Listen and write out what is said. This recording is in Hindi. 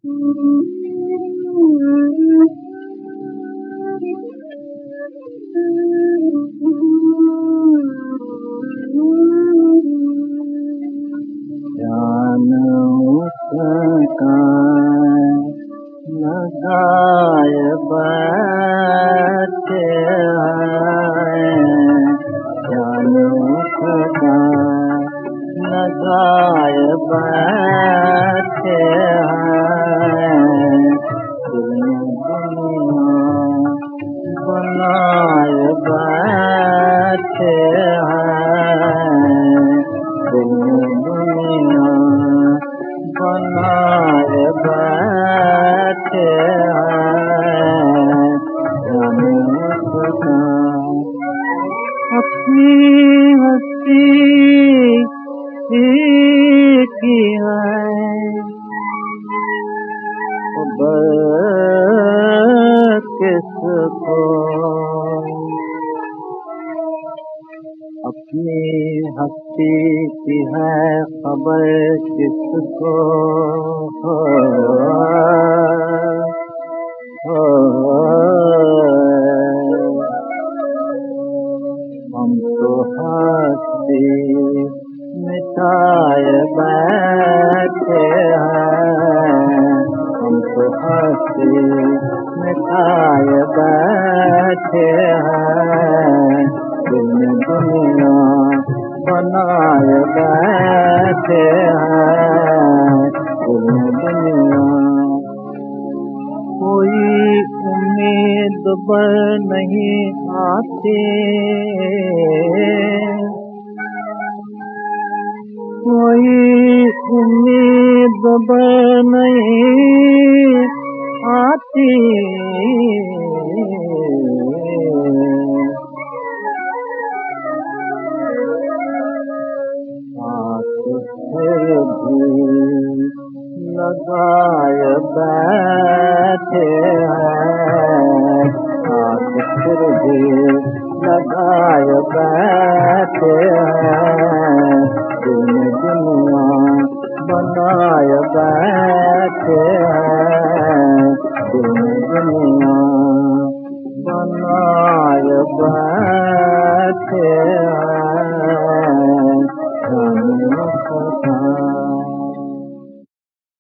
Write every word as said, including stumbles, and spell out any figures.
ध्यान उसका लगाए बैठे हैं, ध्यान उसका लगाए बैठे हैं, दुनिया बनाए बैठे हैं, दुनिया बनाए बैठे हैं, अपनी हस्ती की है खबर किसको, अपनी हस्ती की है खबर किसको, हो, हो, हम तो हस्ती मिटाए बैठे हैं, हम तो हस्ती मिटाए बैठे हैं, दुनिया बनाए बैठे हैं, दुनिया कोई उम्मीद पर नहीं आती, कोई उम्मीद पर नहीं आती, फिर भी लगाए बैठे हैं, फिर भी